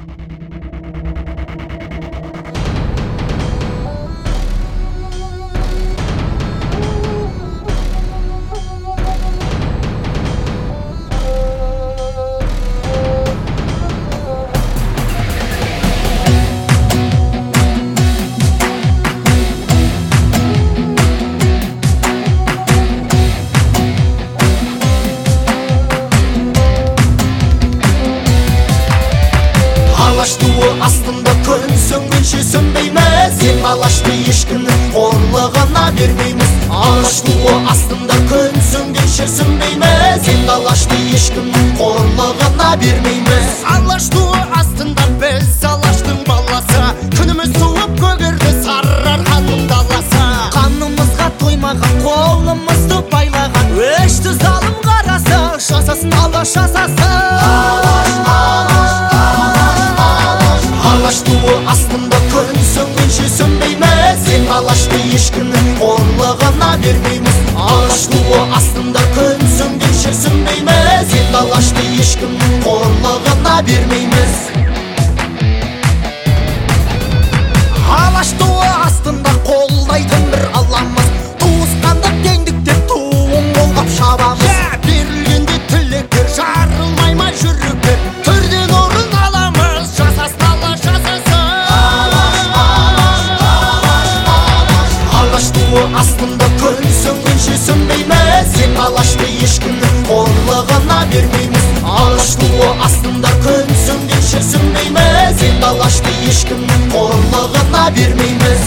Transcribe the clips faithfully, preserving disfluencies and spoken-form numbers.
Алаш туы астында күн сөнгенше сөнбейміз, ең алашты ешкімнің қорлығына бермейміз. Алаш туы астында күн сөнгенше сөнбейміз, ең алашты ешкімнің қорлығына бермейміз. Алаш туы астында біз алаштың баласы, күніміз туып көгерді сарыарқаның даласы. Қанымызға тоймаған, қолымызды байлаған, өшті залым қарасы, жасасын алаш жасасын. Алаш, алаш, алаш туы астында күн сөнгенше сөнбейміз, ең алашты ешкімнің қорлығына бермейміз. Алаш туы астында күн сөнгенше сөнбейміз, ең алашты ешкімнің қорлығына бермейміз. Алаш туы астында қолдайтын бір алламыз, туысқандық теңдікте туын қолғап шабамыз. Берілгенде тілектер жарылмай ма жүректер, түрден орын аламыз, жасасын алаш жасасын. Алаш туы астында күн сөнгенше сөнбейміз, ең алашты ешкімнің қорлығына бермейміз. Алаш туы астында күн сөнгенше сөнбейміз, ең алашты ешкімнің қорлығына бермейміз.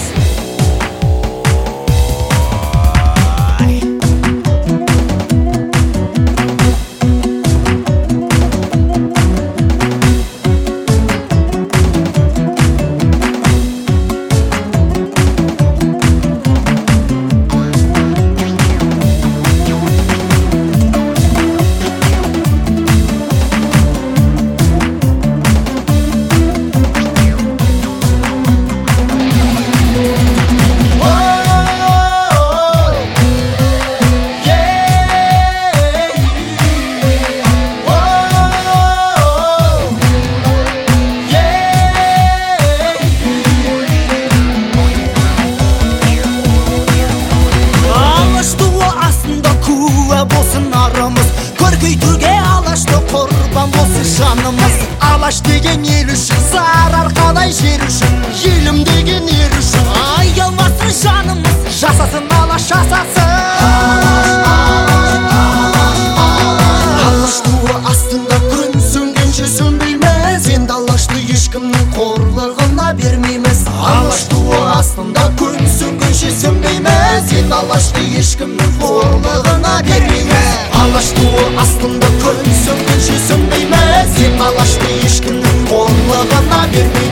Көркейтуге алашты құрбан болсын жанымыз. Алаш деген ел үшін, сарыарқадай жер үшін, елім деген ер үшін аялмасын жанымыз, жасасын алаш жасасын. Алаш туы астында күн сөнгенше сөнбейміз, енді алашты ешкімнің қорлығына бермейміз. Алаш туы астында күн сөнгенше сөнбейміз, енді алашты ешкімнің қорлығына бермейміз. Алаш туы астында күн сөнгенше сөнбейміз, ең алашты ешкімнің қорлығына бермейміз.